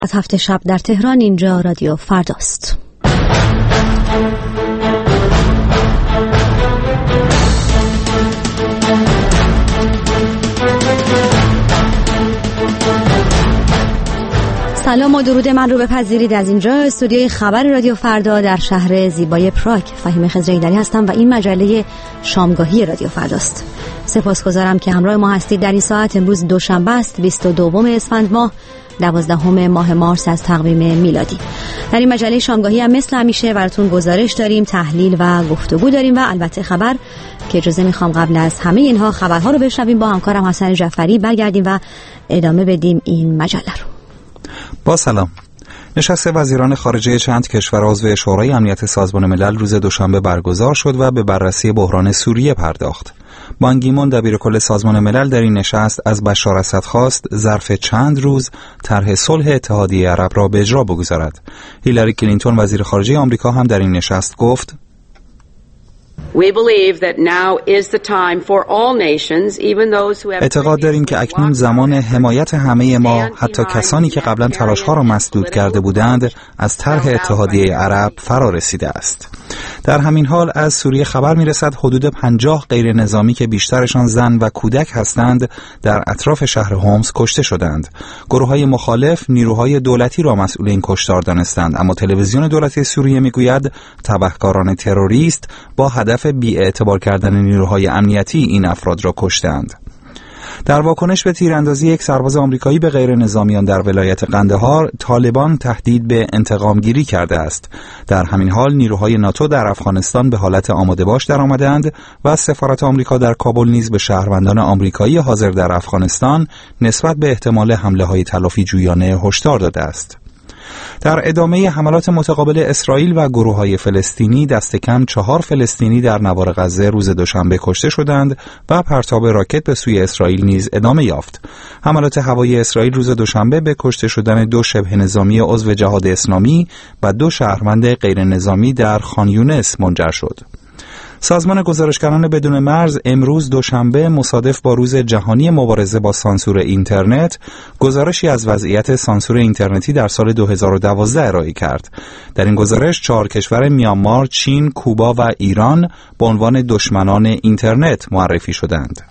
از هفته شب در تهران. اینجا رادیو فرداست. سلام و درود من رو بپذیرید از اینجا استودیوی خبر رادیو فردا در شهر زیبای پراگ. فهیمه خضرایی‌دری هستم و این مجله شامگاهی رادیو فرداست. سپاسگزارم که همراه ما هستید در این ساعت. امروز دوشنبه است، 22 اسفند ماه، 12 ماه مارس از تقویم میلادی. در این مجله شامگاهی هم مثل همیشه براتون گزارش داریم، تحلیل و گفتگو داریم و البته خبر که اجازه میخوام قبل از همه اینها خبرها رو بشنویم با همکارم حسن جعفری، برگردیم و ادامه بدیم این مجله رو. با سلام. نشست وزیران خارجه چند کشور عضو شورای امنیت سازمان ملل روز دوشنبه برگزار شد و به بررسی بحران سوریه پرداخت. بان کی مون دبیرکل سازمان ملل در این نشست از بشار اسد خواست ظرف چند روز طرح صلح اتحادیه عرب را به اجرا بگذارد. هیلاری کلینتون وزیر خارجه آمریکا هم در این نشست گفت: اعتقاد داریم که اکنون زمان حمایت همه ما، حتی کسانی که قبلا تلاش‌ها را مسدود کرده بودند، از طرح اتحادیه عرب فرا رسیده است. در همین حال از سوریه خبر می‌رسد حدود 50 غیر نظامی که بیشترشان زن و کودک هستند در اطراف شهر هومس کشته شدند. گروه‌های مخالف نیروهای دولتی را مسئول این کشتار دانستند، اما تلویزیون دولتی سوریه می‌گوید تبهکاران تروریست با هدف بی‌اعتبار کردن نیروهای امنیتی این افراد را کشتند. در واکنش به تیراندازی یک سرباز آمریکایی به غیر نظامیان در ولایت قندهار، طالبان تهدید به انتقام گیری کرده است. در همین حال نیروهای ناتو در افغانستان به حالت آماده باش درآمدند و سفارت آمریکا در کابل نیز به شهروندان آمریکایی حاضر در افغانستان نسبت به احتمال حمله‌های تلافی جویانه هشدار داده است. در ادامه حملات متقابل اسرائیل و گروه‌های فلسطینی، دست کم 4 فلسطینی در نوار غزه روز دوشنبه کشته شدند و پرتاب راکت به سوی اسرائیل نیز ادامه یافت. حملات هوایی اسرائیل روز دوشنبه به کشته شدن 2 شبه نظامی عضو جهاد اسلامی و 2 شهروند غیر نظامی در خان یونس منجر شد. سازمان گزارشگران بدون مرز امروز دوشنبه مصادف با روز جهانی مبارزه با سانسور اینترنت گزارشی از وضعیت سانسور اینترنتی در سال 2012 ارائه کرد. در این گزارش 4 کشور میانمار، چین، کوبا و ایران به عنوان دشمنان اینترنت معرفی شدند.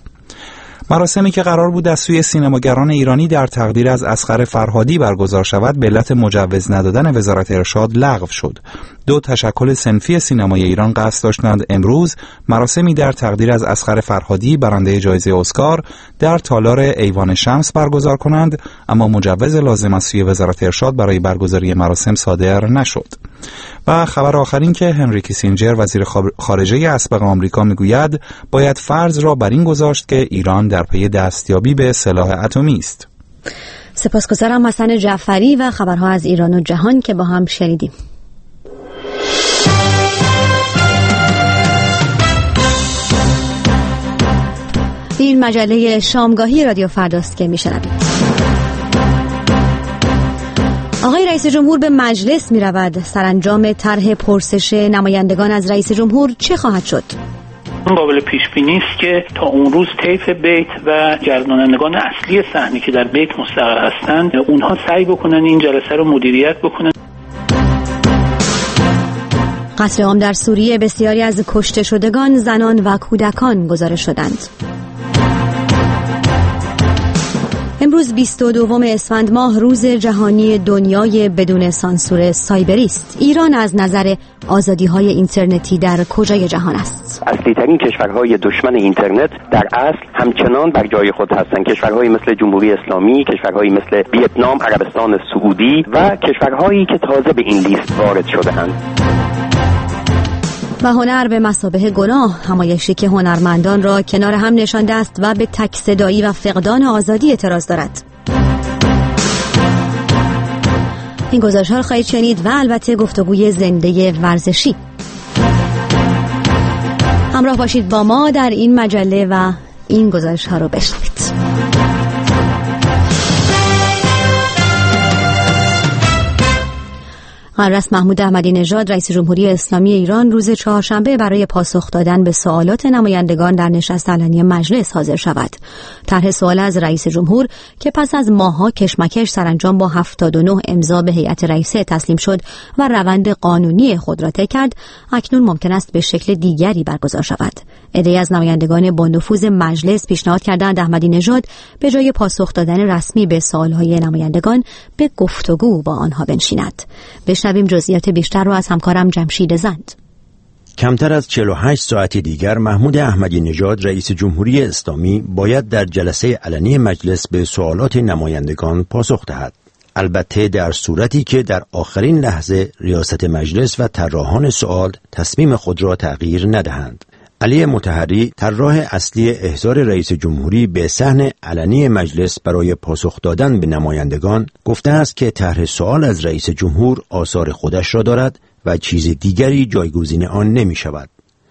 مراسمی که قرار بود از سوی سینماگران ایرانی در تقدیر از اصغر فرهادی برگزار شود به علت مجوز ندادن وزارت ارشاد لغو شد. 2 تشکل صنفی سینمای ایران قصد داشتند امروز مراسمی در تقدیر از اصغر فرهادی برنده جایزه اسکار در تالار ایوان شمس برگزار کنند، اما مجوز لازم از سوی وزارت ارشاد برای برگزاری مراسم صادر نشد. و خبر آخرین که هنری کیسینجر وزیر خارجه اسبق آمریکا میگوید باید فرض را بر این گذاشت که ایران در پی دستیابی به سلاح اتمی است. سپاسگزارم حسن جعفری و خبرها از ایران و جهان که با هم شنیدیم. این مجله شامگاهی رادیو فرداست که میشنوید. آقای رئیس جمهور به مجلس می رود. سرانجام طرح پرسش نمایندگان از رئیس جمهور چه خواهد شد؟ قابل پیش بینی است که تا اون روز طیف بیت و گردانندگان اصلی صحنه که در بیت مستقر هستند اونها سعی بکنن این جلسه رو مدیریت بکنن. قتل عام در سوریه، بسیاری از کشته شدگان زنان و کودکان گزارش شدند. امروز 22 اسفند ماه روز جهانی دنیای بدون سانسور سایبری است. ایران از نظر آزادی‌های اینترنتی در کجای جهان است؟ اصلی‌ترین کشورهای دشمن اینترنت در اصل همچنان بر جای خود هستند. کشورهایی مثل جمهوری اسلامی، کشورهایی مثل ویتنام، عربستان سعودی و کشورهایی که تازه به این لیست وارد شده‌اند. و هنر به مثابه گناه، همایشی که هنرمندان را کنار هم نشانده است و به تک صدایی و فقدان آزادی اعتراض دارد. این گزارش‌ها را خواهید شنید و البته گفتگوی زنده ورزشی. همراه باشید با ما در این مجله و این گزارش‌ها رو بشنوید. حضرت محمود احمدی نژاد رئیس جمهوری اسلامی ایران روز چهارشنبه برای پاسخ دادن به سوالات نمایندگان در نشست علنی مجلس حاضر شود. طرح سوال از رئیس جمهور که پس از ماه‌ها کشمکش سرانجام با 79 امضا به هیئت رئیسه تسلیم شد و روند قانونی خود را طی کرد، اکنون ممکن است به شکل دیگری برگزار شود. عده‌ای از نمایندگان با نفوذ مجلس پیشنهاد کردند احمدی نژاد به جای پاسخ دادن رسمی به سوالهای نمایندگان به گفتگو با آنها بنشیند. بشنویم جزئیات بیشتر را از همکارم جمشید زند. کمتر از 48 ساعت دیگر محمود احمدی نژاد رئیس جمهوری اسلامی باید در جلسه علنی مجلس به سوالات نمایندگان پاسخ دهد. البته در صورتی که در آخرین لحظه ریاست مجلس و طراحان سوال تصمیم خود را تغییر ندهند. علی مطهری، طراح اصلی احضار رئیس جمهوری به صحن علنی مجلس برای پاسخ دادن به نمایندگان، گفته است که طرح سوال از رئیس جمهور آثار خودش را دارد و چیز دیگری جایگزین آن نمی شود.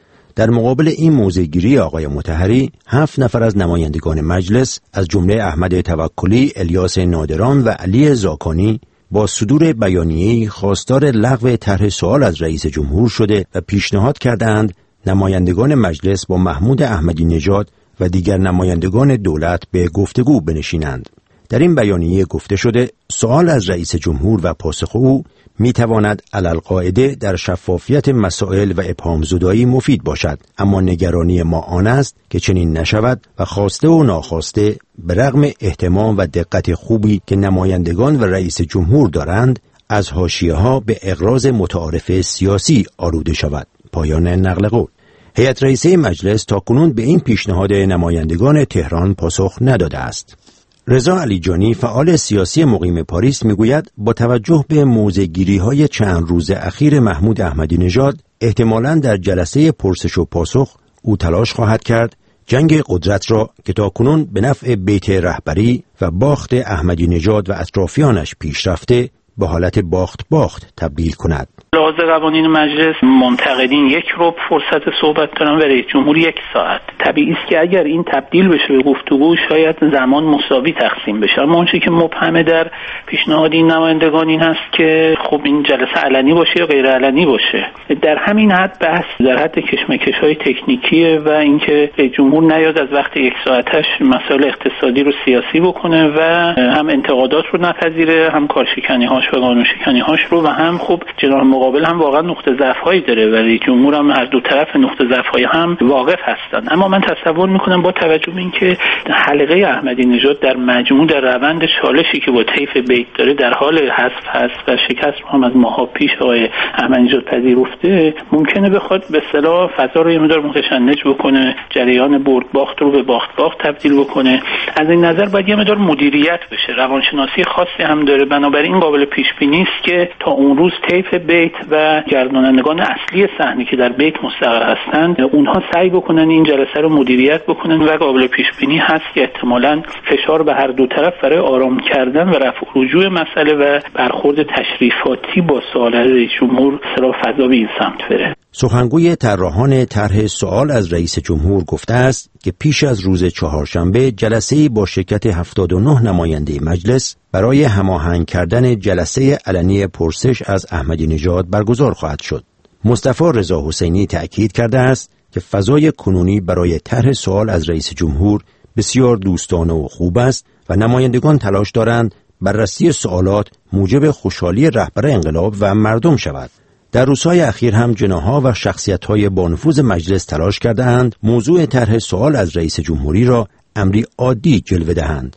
در مقابل این موضع‌گیری آقای مطهری، 7 نفر از نمایندگان مجلس از جمله احمد توکلی، الیاس نادران و علی زاکانی با صدور بیانیه‌ای خواستار لغو طرح سوال از رئیس جمهور شده و پیشنهاد کردند نمایندگان مجلس با محمود احمدی نژاد و دیگر نمایندگان دولت به گفتگو بنشینند. در این بیانیه گفته شده سوال از رئیس جمهور و پاسخ او میتواند علالقاعده در شفافیت مسائل و ابهام‌زدایی مفید باشد، اما نگرانی ما آن است که چنین نشود و خواسته و ناخواسته به رغم اهتمام و دقت خوبی که نمایندگان و رئیس جمهور دارند، از حاشیه‌ها به اغراض متعارف سیاسی آلوده شود. پایان نقل قول. هیئت رئیسه مجلس تاکنون به این پیشنهاد نمایندگان تهران پاسخ نداده است. رضا علیجانی، فعال سیاسی مقیم پاریس، میگوید با توجه به موضع‌گیری‌های چند روز اخیر محمود احمدی نژاد، احتمالاً در جلسه پرسش و پاسخ او تلاش خواهد کرد جنگ قدرت را که تاکنون به نفع بیت رهبری و باخت احمدی نژاد و اطرافیانش پیش رفته به حالت باخت تبدیل کند. لحاظ قوانین مجلس منتقدین 1 ربع فرصت صحبت دارن و رئیس جمهور 1 ساعت. طبیعی است که اگر این تبدیل بشه به گفتگو شاید زمان مساوی تقسیم بشه، اما اونچه که مبهمه در پیشنهاد این نمایندگان این هست که خب این جلسه علنی باشه یا غیر علنی باشه. در همین حد بحث در حد کشمکش‌های تکنیکیه و اینکه رئیس جمهور نیاد از وقت 1 ساعتش مسائل اقتصادی رو سیاسی بکنه و هم انتقادات رو نپذیره، هم کارشکنی‌هاش و قانون‌شکنی‌هاش رو، و هم خب جناح مقابل هم واقعا نقطه ضعف‌هایی داره و رئیس جمهور هم هر دو طرف نقطه ضعف‌های هم واقف هستن. اما من تصور می‌کنم با توجه به اینکه حلقه احمدی نژاد در مجموع در روند چالشی که با طیف بیت داره در حال حذف هست و شکست رو هم از ماها پیش آقای احمدی نژاد پذیرفته، ممکنه بخواد به اصطلاح فضا رو یه مقدار متشنج بکنه، جریان برد باخت رو به باخت تبدیل بکنه. از این نظر باید یه مقدار مدیریت بشه، روانشناسی خاصی هم داره، بنابراین قابل پیش بینی است که تا اون روز طیف بیت و گردانندگان اصلی صحنه که در بیت مستقر هستند اونها سعی بکنن این جلسه رو مدیریت بکنن و قابل پیش بینی هست که احتمالاً فشار به هر دو طرف برای آرام کردن و رفع رجوع مسئله و برخورد تشریفاتی با سوال رئیس جمهور سر فضا به این سمت بره. سخنگوی طراحان طرح سوال از رئیس جمهور گفته است که پیش از روز چهارشنبه جلسه‌ای با شرکت 79 نماینده مجلس برای هماهنگ کردن جلسه علنی پرسش از احمدی نژاد برگزار خواهد شد. مصطفی رضا حسینی تأکید کرده است که فضای کنونی برای طرح سوال از رئیس جمهور بسیار دوستانه و خوب است و نمایندگان تلاش دارند بررسی سوالات موجب خوشحالی رهبر انقلاب و مردم شود. در روزهای اخیر هم جناح‌ها و شخصیت‌های با نفوذ مجلس تلاش کرده‌اند موضوع طرح سوال از رئیس جمهوری را امری عادی جلوه دهند.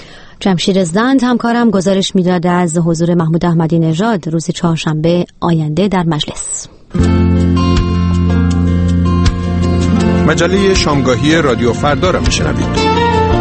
جمشید زند همکارم گزارش می‌داد از حضور محمود احمدی نژاد روز چهارشنبه آینده در مجلس. مجله شامگاهی رادیو فردا را میشنوید.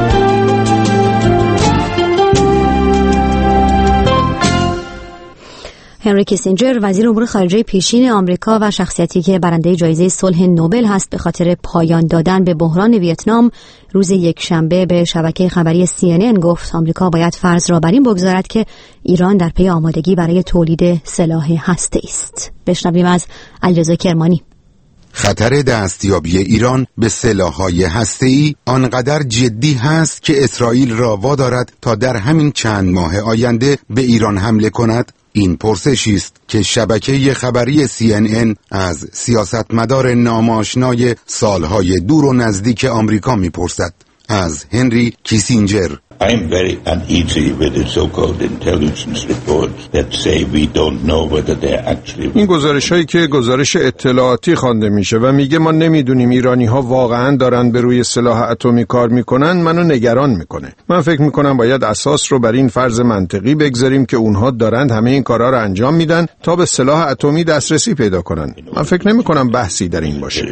هنری کیسینجر، وزیر امور خارجه پیشین آمریکا و شخصیتی که برنده جایزه صلح نوبل هست به خاطر پایان دادن به بحران ویتنام، روز یکشنبه به شبکه خبری CNN گفت آمریکا باید فرض را بر این بگذارد که ایران در پی آمادگی برای تولید سلاح هسته‌ای است. بشنویم از علیرضا کرمانی. خطر دستیابی ایران به سلاح‌های هسته‌ای آنقدر جدی هست که اسرائیل را وادارد تا در همین چند ماه آینده به ایران حمله کند. این پرسشی است که شبکه خبری CNN از سیاستمدار ناماشنای سالهای دور و نزدیک آمریکا میپرسد. از هنری کیسینجر. I am very uneasy with the so-called intelligence reports that say we don't know whether they're actually... این گزارش‌هایی که گزارش اطلاعاتی خوانده میشه و میگه ما نمیدونیم ایرانی‌ها واقعاً دارن به روی سلاح اتمی کار میکنن منو نگران میکنه. من فکر میکنم باید اساس رو بر این فرض منطقی بگذاریم که اونها دارند همه این کارا رو انجام میدن تا به سلاح اتمی دسترسی پیدا کنن. من فکر نمیکنم بحثی در این باشه.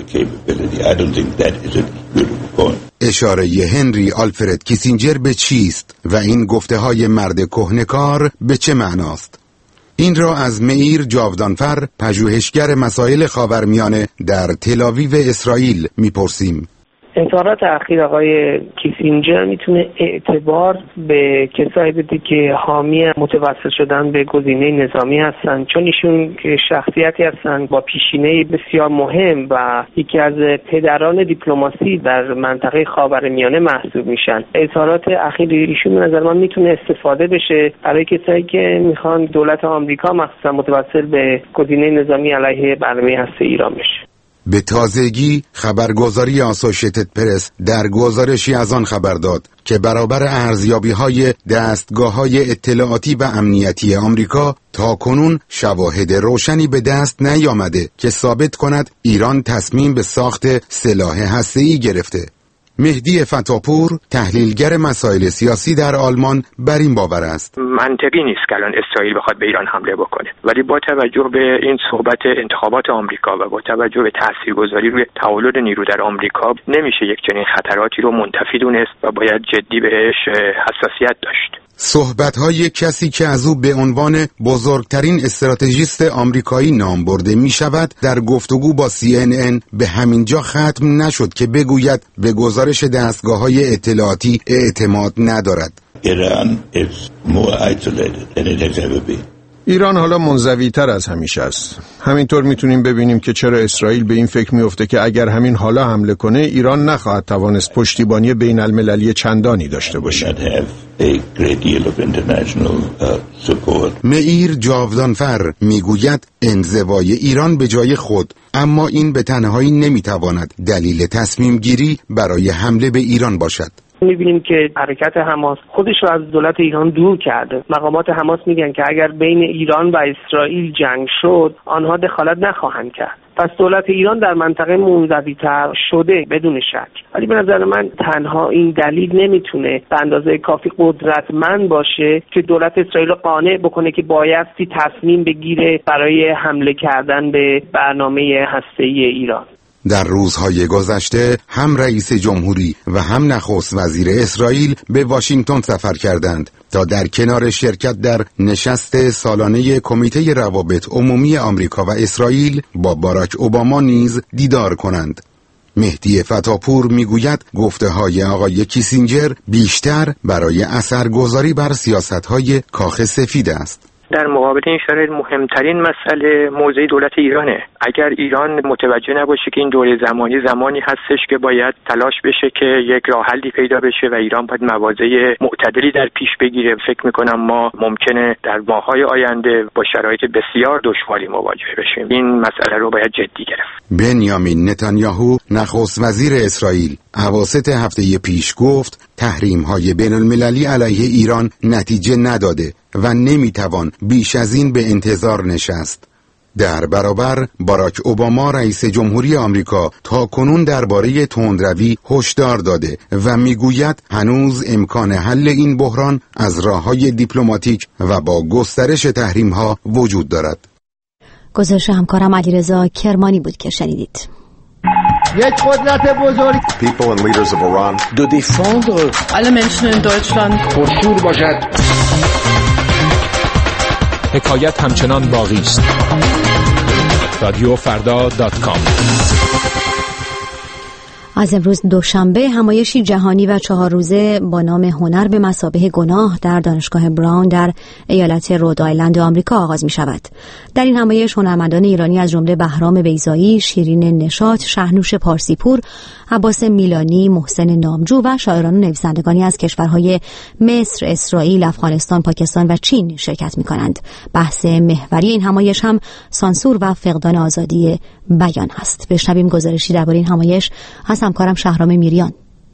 اشاره هنری آلفرد کیسینجر به چیست و این گفته‌های مرد کهنه‌کار به چه معناست؟ این را از مئیر جاودانفر، پژوهشگر مسائل خاورمیانه در تل‌آویو اسرائیل میپرسیم. اظهارات اخیر آقای کیسینجر میتونه اعتبار به کسایی بده که حامی متوسل شدن به گزینه نظامی هستن، چون ایشون شخصیتی هستن با پیشینه بسیار مهم و یکی از پدران دیپلماسی در منطقه خاورمیانه محسوب میشن. اظهارات اخیر ایشون به نظر من میتونه استفاده بشه برای کسایی که میخوان دولت آمریکا مخصوصا متوسل به گزینه نظامی علیه برنامه هسته ایران بشه. به تازگی خبرگزاری آسوشیتد پرس در گزارشی از آن خبر داد که برابر ارزیابی‌های دستگاه‌های اطلاعاتی و امنیتی آمریکا تاکنون شواهد روشنی به دست نیامده که ثابت کند ایران تصمیم به ساخت سلاح هسته‌ای گرفته. مهدی فتاپور، تحلیلگر مسائل سیاسی در آلمان، بر این باور است. منطقی نیست که الان اسرائیل بخواد به ایران حمله بکنه، ولی با توجه به این صحبت انتخابات آمریکا و با توجه به تاثیرگذاری روی تولد نیرو در آمریکا نمیشه یک چنین خطراتی رو منتفی دونست و باید جدی بهش حساسیت داشت. صحبت‌های کسی که از او به عنوان بزرگترین استراتژیست آمریکایی نام برده می شود در گفتگو با CNN به همین جا ختم نشد که بگوید به گزارش دستگاه‌های اطلاعاتی اعتماد ندارد. ایران حالا منزوی‌تر از همیشه است. همینطور میتونیم ببینیم که چرا اسرائیل به این فکر میفته که اگر همین حالا حمله کنه ایران نخواهد توانست پشتیبانی بین المللی چندانی داشته باشه. مئیر جاودانفر میگوید انزوای ایران به جای خود، اما این به تنهایی نمیتواند دلیل تصمیم گیری برای حمله به ایران باشد. می‌بینیم که حرکت حماس خودش رو از دولت ایران دور کرده. مقامات حماس میگن که اگر بین ایران و اسرائیل جنگ شد آنها دخالت نخواهند کرد. پس دولت ایران در منطقه منزوی‌تر شده بدون شک. ولی به نظر من تنها این دلیل نمیتونه به اندازه کافی قدرتمند باشه که دولت اسرائیل رو قانع بکنه که بایستی تصمیم بگیره برای حمله کردن به برنامه هسته‌ای ایران. در روزهای گذشته هم رئیس جمهوری و هم نخست وزیر اسرائیل به واشنگتن سفر کردند تا در کنار شرکت در نشست سالانه کمیته روابط عمومی آمریکا و اسرائیل با باراک اوباما نیز دیدار کنند. مهدی فتاپور میگوید گفته‌های آقای کیسینجر بیشتر برای اثرگذاری بر سیاست‌های کاخ سفید است. در مقابل این شرایط مهمترین مسئله موضع دولت ایرانه. اگر ایران متوجه نباشه که این دوره زمانی هستش که باید تلاش بشه که یک راه حلی پیدا بشه و ایران باید مواضع معتدلی در پیش بگیره، فکر میکنم ما ممکنه در ماه‌های آینده با شرایط بسیار دشواری مواجه بشیم. این مسئله رو باید جدی گرفت. بنیامین نتانیاهو، نخست وزیر اسرائیل، اواسط هفته پیش گفت تحریم‌های بین‌المللی علیه ایران نتیجه نداده و نمیتوان بیش از این به انتظار نشست. در برابر باراک اوباما رئیس جمهوری آمریکا تا کنون درباره تندروی هشدار داده و میگوید هنوز امکان حل این بحران از راه‌های دیپلماتیک و با گسترش تحریم‌ها وجود دارد. گزارش همکارم علیرضا کرمانی بود که شنیدید. یک قدرت بزرگ People and leaders of Iran de défendre alle Menschen in Deutschland پرشور باشد. حکایت همچنان باقی است. رادیو فردا.com از امروز دوشنبه همایشی جهانی و 4 روزه با نام هنر به مثابه گناه در دانشگاه براون در ایالت رود آیلند آمریکا آغاز می شود. در این همایش هنرمندان ایرانی از جمله بهرام بیضایی، شیرین نشاط، شهرنوش پارسیپور، عباس میلانی، محسن نامجو و شاعران و نویسندگانی از کشورهای مصر، اسرائیل، افغانستان، پاکستان و چین شرکت می کنند. بحث محوری این همایش هم سانسور و فقدان آزادی بیان هست. بشنویم گزارشی درباره این همایش از همکارم شهرام میریان.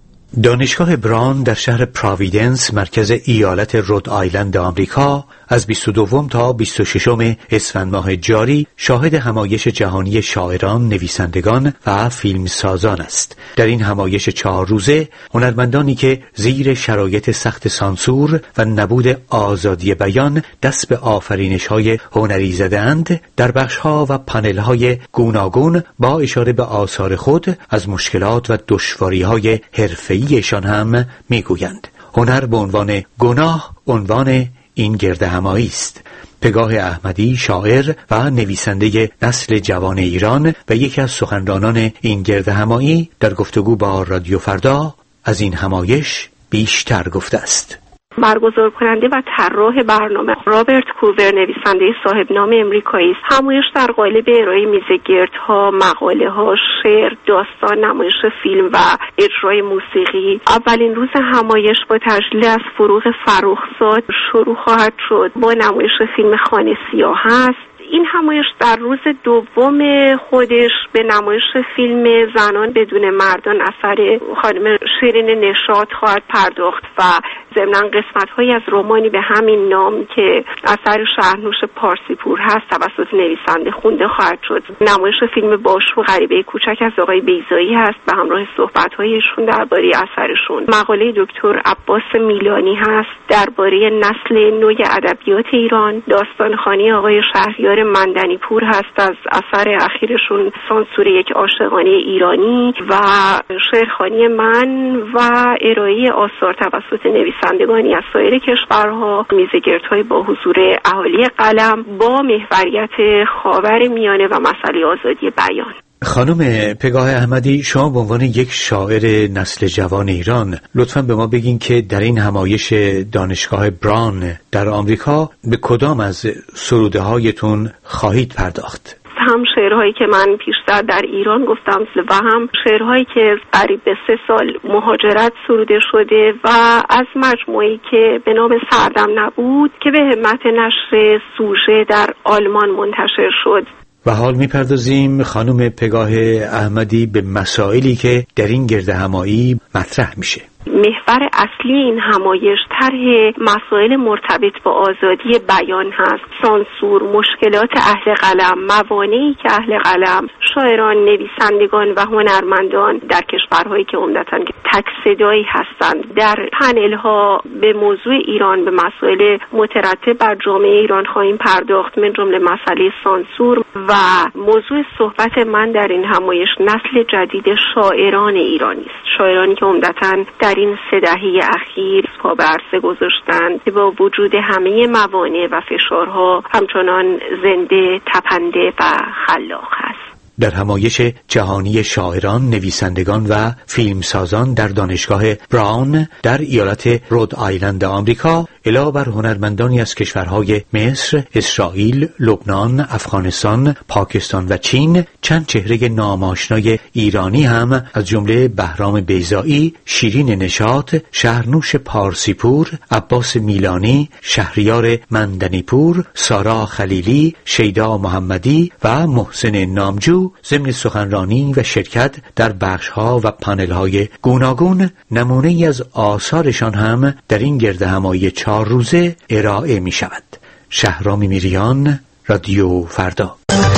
دانشگاه براون در شهر پراویدنس مرکز ایالت رود آیلند آمریکا از 22 تا 26 اسفند ماه جاری شاهد همایش جهانی شاعران، نویسندگان و فیلمسازان است. در این همایش 4 روزه هنرمندانی که زیر شرایط سخت سانسور و نبود آزادی بیان دست به آفرینش‌های هنری زدند، در بخش‌ها و پنل‌های گوناگون با اشاره به آثار خود از مشکلات و دشواری‌های حرفه‌ایشان هم می‌گویند. هنر به عنوان گناه عنوان این گردهمایی است. پگاه احمدی، شاعر و نویسنده نسل جوان ایران و یکی از سخنرانان این گردهمایی، در گفتگو با رادیو فردا از این همایش بیشتر گفته است. برگزار کننده و طراح برنامه رابرت کوور، نویسنده صاحب نام امریکایی است. همایش در قالب ارائه میزگردها، مقاله ها، شعر، داستان، نمایش فیلم و اجرای موسیقی. اولین روز همایش با تجلیل از فروغ فرخزاد شروع خواهد شد با نمایش فیلم خانه سیاه است. این همایش در روز دوم خودش به نمایش فیلم زنان بدون مردان اثر خانم شیرین نشاط خواهد پرداخت و ضمناً قسمت‌هایی از رمانی به همین نام که اثر شهرنوش پارسیپور هست توسط نویسنده خونده خواهد شد. نمایش فیلم باشو غریبه کوچک از آقای بیضایی هست به همراه صحبت‌هایشون درباره اثرشون. مقاله دکتر عباس میلانی هست درباره نسل نو ادبیات ایران. داستانخوانی آقای شهریار مندنی پور هست از اثر اخیرشون سانسور یک عاشقانه ایرانی و شعرخوانی من و ارائه آثار توسط نویسندگانی از سایر کشورها، میزگردهای با حضور اهالی قلم با محوریت خاورمیانه و مسئله آزادی بیان. خانم پگاه احمدی، شما به عنوان یک شاعر نسل جوان ایران لطفاً به ما بگین که در این همایش دانشگاه براون در آمریکا به کدام از سروده هایتون خواهید پرداخت؟ هم شعرهایی که من پیشتر در ایران گفتم و هم شعرهایی که قریب به 3 سال مهاجرت سروده شده و از مجموعه‌ای که به نام سردم نبود که به همت نشر سوژه در آلمان منتشر شد. و حال میپردازیم خانم پگاه احمدی به مسائلی که در این گردهمایی مطرح میشه. محور اصلی این همایش طرح مسائل مرتبط با آزادی بیان هست. سانسور، مشکلات اهل قلم، موانعی که اهل قلم، شاعران، نویسندگان و هنرمندان در کشورهایی که عمدتاً تک صدایی هستند در پنل‌ها به موضوع ایران، به مسائل مترتب بر جامعه ایران خواهیم پرداخت، من جمله مسئله سانسور. و موضوع صحبت من در این همایش نسل جدید شاعران ایرانی است. شاعرانی که عمدتاً در این 3 دهه اخیر پا به عرصه گذاشتند که با وجود همه موانع و فشارها همچنان زنده، تپنده و خلاق است. در همایش جهانی شاعران، نویسندگان و فیلمسازان در دانشگاه براون در ایالت رود آیلند آمریکا علاوه بر هنرمندانی از کشورهای مصر، اسرائیل، لبنان، افغانستان، پاکستان و چین چند چهره ناماشنای ایرانی هم از جمله بهرام بیضایی، شیرین نشاط، شهرنوش پارسیپور، عباس میلانی، شهریار مندنی پور، سارا خلیلی، شیدا محمدی و محسن نامجو ضمن سخنرانی و شرکت در بخش‌ها و پنل‌های گوناگون نمونه‌ای از آثارشان هم در این گردهمایی 4 روزه ارائه می شود. شهرام میریان، رادیو فردا.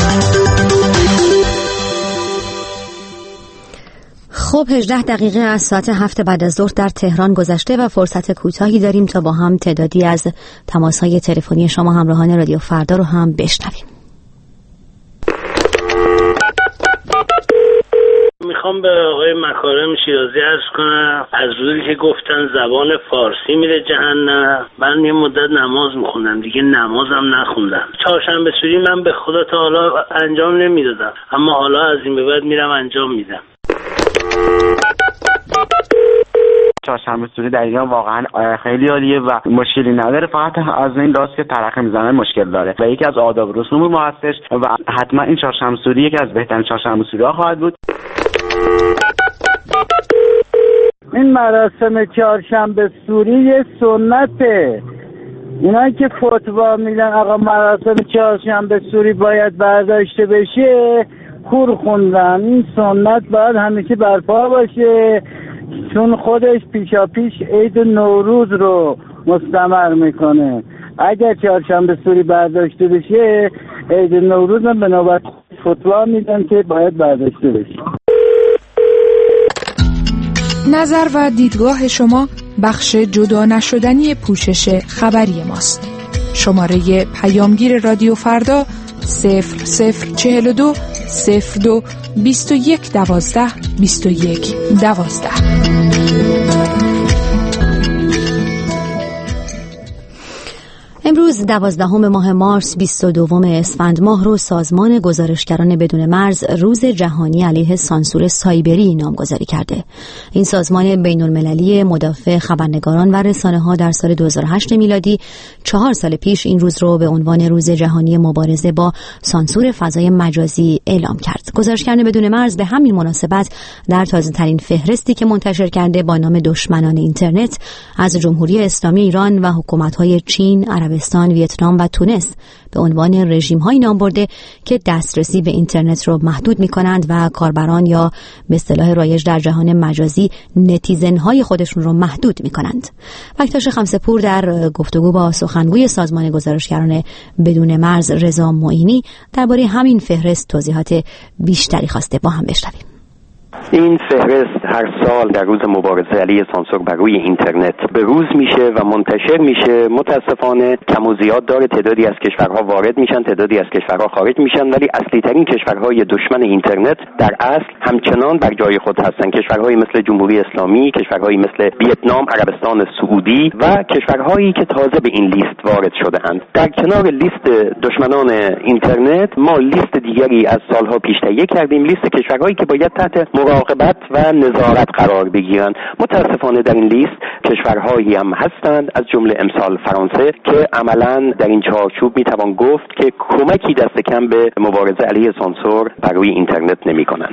خب 18 دقیقه از ساعت 7 بعد از ظهر در تهران گذشته و فرصت کوتاهی داریم تا با هم تعدادی از تماس‌های تلفنی شما همراهان رادیو فردا رو هم بشنویم. میخوام به آقای مکارم شیرازی عرض کنم از روزی که گفتن زبان فارسی میره جهنم، من یه مدت نماز میخوندم، دیگه نمازم نخوندم. چهارشنبه سوری من به خدا تا حالا انجام نمیدادم، اما حالا از این به بعد میرم انجام میدم. چهارشنبه سوری در ایران واقعا خیلی عالیه و مشکلی نداره، فقط از این راست که ترقه میزنه مشکل داره و یکی از آداب و رسوم ما هستش و حتما این چهارشنبه سوری یکی از بهترین چهارشنبه سوری ها خواهد بود. این مراسم چهارشنبه سوری یه سنته. اینایی که فتوا میدن آقا مراسم چهارشنبه سوری باید برداشته بشه کور خوندن. این سنت باید همیشه برپا باشه چون خودش پیشاپیش عید نوروز رو مستمر میکنه. اگر چهارشنبه سوری برداشته بشه عید نوروز هم به نوبت فتوا میدن که باید برداشته بشه. نظر و دیدگاه شما بخش جدا نشدنی پوشش خبری ماست. شماره پیامگیر رادیو فردا 0042 02 21 12 21 12. امروز 12 ماه مارس 22 اسفند ماه رو سازمان گزارشگران بدون مرز روز جهانی علیه سانسور سایبری نامگذاری کرده. این سازمان بین المللی مدافع خبرنگاران و رسانه‌ها در سال 2008 میلادی 4 سال پیش این روز رو به عنوان روز جهانی مبارزه با سانسور فضای مجازی اعلام کرد. گزارشگران بدون مرز به همین مناسبت در تازه‌ترین فهرستی که منتشر کرده با نام دشمنان اینترنت از جمهوری اسلامی ایران و حکومت‌های چین، عربستان، ویتنام و تونس به عنوان رژیم‌هایی نام برده که دسترسی به اینترنت رو محدود می‌کنند و کاربران یا به اصطلاح رایج در جهان مجازی نتیزن‌های خودشون رو محدود می‌کنند. بکتاش خمسه‌پور در گفتگو با سخنگوی سازمان گزارشگران بدون مرز رضا معینی درباره همین فهرست توضیحات بیشتری خواسته. با هم بشنویم. این فهرست هر سال در روز مبارزه علیه سانسور بر روی اینترنت به روز میشه و منتشر میشه. متاسفانه کم و زیاد داره، تعدادی از کشورها وارد میشن، تعدادی از کشورها خارج میشن، ولی اصلی ترین کشورهای دشمن اینترنت در اصل همچنان بر جای خود هستن. کشورهایی مثل جمهوری اسلامی، کشورهایی مثل ویتنام، عربستان سعودی و کشورهایی که تازه به این لیست وارد شده اند. در کنار لیست دشمنان اینترنت ما لیست دیگری از سالها پیش تهیه کردیم، لیست کشورهایی که باید تحت مراقبت و نظارت قرار بگیرند. متاسفانه در این لیست کشورهایی هم هستند از جمله امثال فرانسه که عملاً در این چارچوب میتوان گفت که کمکی دست کم به مبارزه علیه سانسور بر روی اینترنت نمی‌کنند.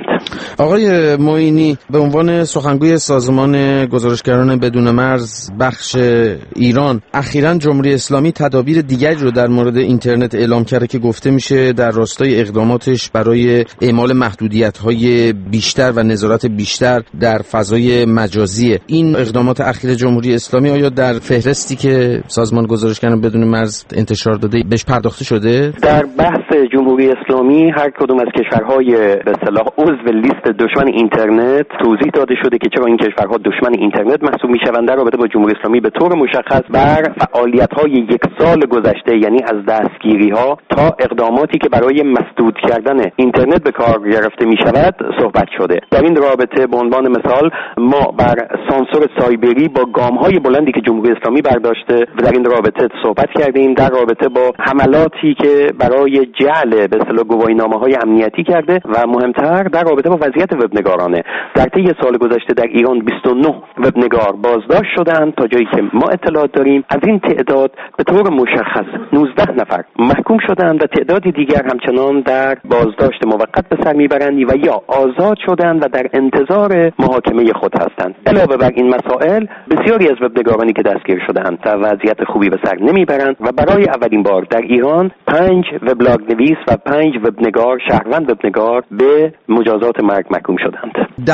آقای معینی، به عنوان سخنگوی سازمان گزارشگران بدون مرز بخش ایران، اخیراً جمهوری اسلامی تدابیر دیگری رو در مورد اینترنت اعلام کرده که گفته میشه در راستای اقداماتش برای اعمال محدودیت‌های بیشتر و نظارت بیشتر در فضای مجازی. این اقدامات اخیر جمهوری اسلامی آیا در فهرستی که سازمان گزارشگران بدون مرز انتشار داده بهش پرداخته شده؟ در بحث جمهوری اسلامی هر کدوم از کشورهای به اصطلاح عضو لیست دشمن اینترنت توضیح داده شده که چرا این کشورها دشمن اینترنت محسوب میشوند. در رابطه با جمهوری اسلامی به طور مشخص بر فعالیت‌های یک سال گذشته، یعنی از دستگیری‌ها تا اقداماتی که برای مسدود کردن اینترنت به کار گرفته میشود صحبت شده. در این رابطه به عنوان مثال ما بر سانسور سایبری با گام‌های بلندی که جمهوری اسلامی برداشته و در این رابطه صحبت کردیم. در رابطه با حملاتی که برای جعل به اصطلاح گواهینامه‌های امنیتی کرده و مهمتر در رابطه با وضعیت وبنگارانه. در طی سال گذشته در ایران 29 وبنگار بازداشت شدند. تا جایی که ما اطلاعات داریم از این تعداد به طور مشخص 19 نفر محکوم شدند و تعدادی دیگر همچنان در بازداشت موقت به سر میبرند و یا آزاد شدند و در انتظار محاکمه خود هستند. علاوه بر این مسائل بسیاری از وبنگارانی که دستگیر شده‌اند در وضعیت خوبی به سر نمیبرند و برای اولین بار در ایران 5 وبلاگ نویس و 5 وبنگار شهروند وبنگار به مجازات مرگ محکوم شدند.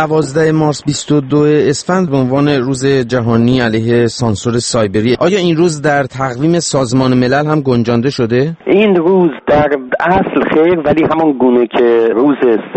12 مارس 22 اسفند به عنوان روز جهانی علیه سانسور سایبری، آیا این روز در تقویم سازمان ملل هم گنجانده شده؟ این روز در اصل خیر، ولی همان گونه که روز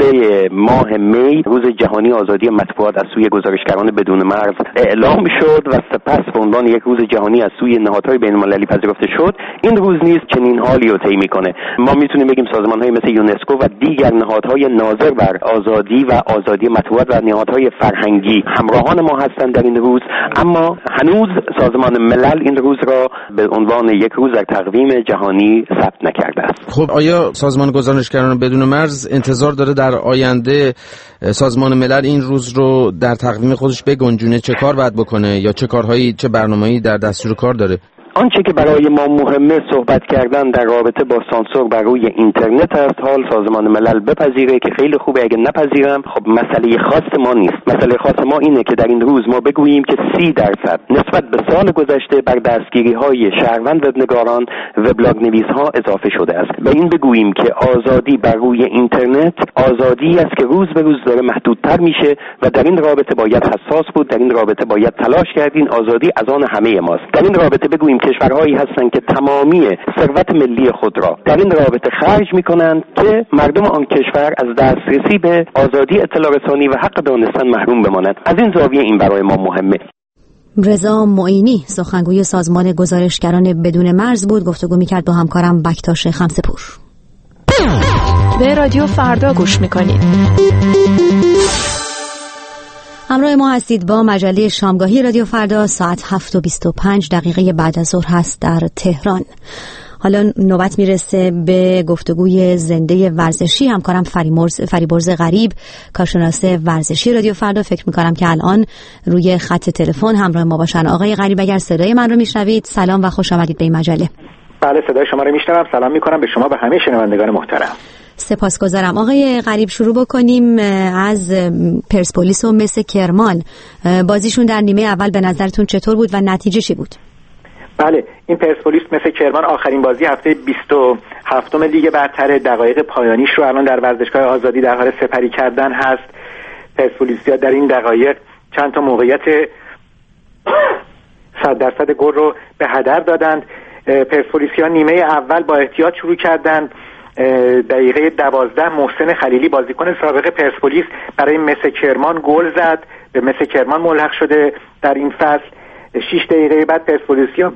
3 ماه می روز جهانی آزادی مطبوعات از سوی گزارشگران بدون مرز اعلام شد و سپس به عنوان یک روز جهانی از سوی نهادهای بین‌المللی پذیرفته شد، این روز نیز چنین حالی رو طی می‌کنه. ما میتونیم بگیم سازمان‌های مثل یونسکو و دیگر نهادهای ناظر بر آزادی و آزادی مطبوعات و نهادهای فرهنگی همراهان ما هستند در این روز، اما هنوز سازمان ملل این روز را به عنوان یک روز در تقویم جهانی ثبت نکرده است. خب آیا سازمان گزارشگران بدون مرز انتظار داره در آینده سازمان ملل این روز رو در تقویم خودش بگنجونه چه کار باید بکنه یا چه کارهایی، چه برنامه‌ای در دستور کار داره؟ آنچه که برای ما مهمه صحبت کردن در رابطه با سانسور بر روی اینترنت است. حال سازمان ملل بپذیره که خیلی خوبه، اگه نپذیرم خب مسئله خاص ما نیست. مسئله خاص ما اینه که در این روز ما بگوییم که 30% نسبت به سال گذشته بر دستگیری‌های شهروند وبنگاران وبلاگ نویس‌ها اضافه شده است. و این بگوییم که آزادی بر روی اینترنت آزادی است که روز به روز داره محدودتر میشه و در این رابطه باید حساس بود، در این رابطه باید تلاش کرد. این آزادی از آن همه ماست. در این رابطه بگوییم کشورهایی هستند که تمامی ثروت ملی خود را در این رابطه خرج می‌کنند که مردم آن کشور از دسترسی به آزادی اطلاع رسانی و حق دانستن محروم بمانند. از این زاویه این برای ما مهمه. رضا معینی سخنگوی سازمان گزارشگران بدون مرز بود، گفتگو می‌کرد با همکارم بکتاش خمسه‌پور. به رادیو فردا گوش می‌کنید. همراه ما هستید با مجله شامگاهی رادیو فردا. ساعت 7:25 بعد از ظهر هست در تهران. حالا نوبت میرسه به گفتگوی زنده ورزشی. همکارم فریبرز غریب، کارشناس ورزشی رادیو فردا، فکر میکنم که الان روی خط تلفن همراه ما باشن. آقای غریب اگر صدای من رو میشنوید، سلام و خوش آمدید به این مجله. بله صدای شما رو میشنوم. سلام میکنم به شما و همه شنوندگان محترم. سپاسگزارم. آقای غریب شروع بکنیم از پرسپولیس و مس کرمان. بازیشون در نیمه اول به نظرتون چطور بود و نتیجه چی بود؟ بله، این پرسپولیس مس کرمان آخرین بازی هفته 27 لیگ برتر دقایق پایانیش رو الان در ورزشگاه آزادی در حال سپری کردن هست. پرسپولیسیا در این دقایق چند تا موقعیت 100% گل رو به هدر دادند. پرسپولیسیا نیمه اول با احتیاط شروع کردند. دقیقه 12 محسن خلیلی بازیکن سابق پرسپولیس برای مس کرمان گل زد، به مس کرمان ملحق شده در این فصل. 6 دقیقه بعد پرسپولیسیا